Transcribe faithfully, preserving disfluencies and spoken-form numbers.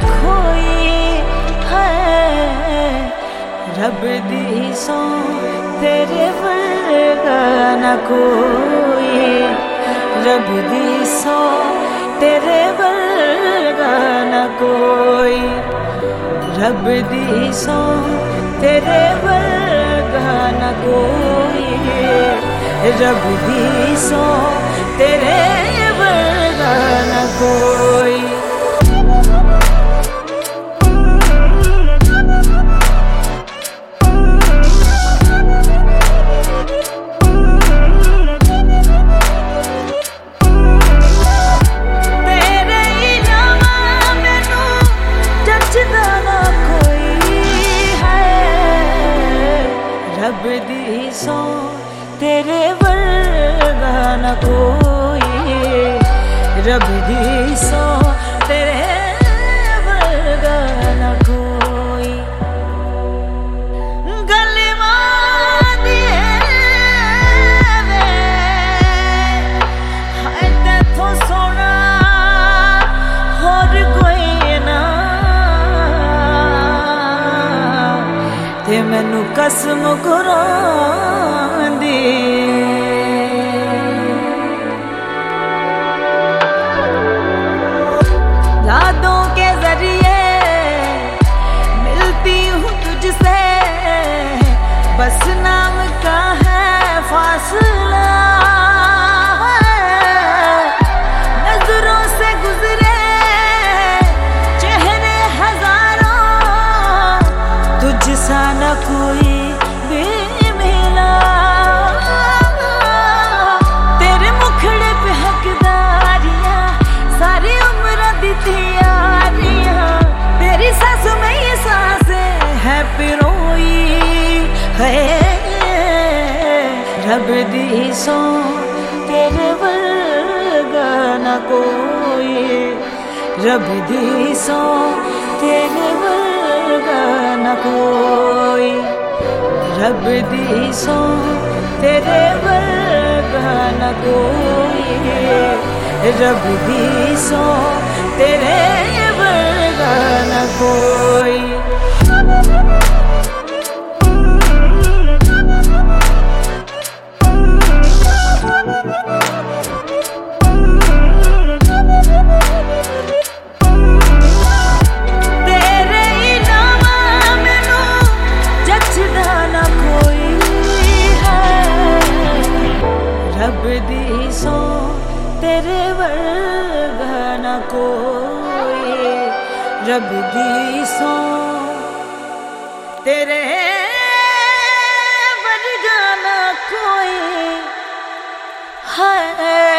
खोई है। रब दी सौ तेरे वर्गा न कोई, रब दी सौ तेरे वर्गा न कोई, रब दी सौ तेरे वर्गा न कोई, रब दी सौ तेरे वर्गा न कोई। रब दी सौ तेरे वर्गा न कोई, रब दी सौ तेरे वर्गा न कोई। गलिमा दिए वे हाय तेथों सोना होर कोई ना, ते मैनू कसम कुरान दी यादों के जरिए मिलती हूँ तुझसे, बस नाम का है फासला, नजरों से गुजरे चेहरे हजारों, तुझ सा न कोई भी मिला, तेरे मुखड़े पे हकदारियां सारी उम्र दी थी यारियां, तेरी सांस में ये सांसें है पिरोई है। रब दी सौ तेरे वर्गा न कोई, रब दी सौ तेरे वर्गा न कोई, रब दी सौ तेरे वर्गा न कोई, रब दी सौ तेरे वर्गा न कोई। रब दी सौ तेरे वर्गा न कोई, रब दी सौ तेरे वर्गा न कोई है।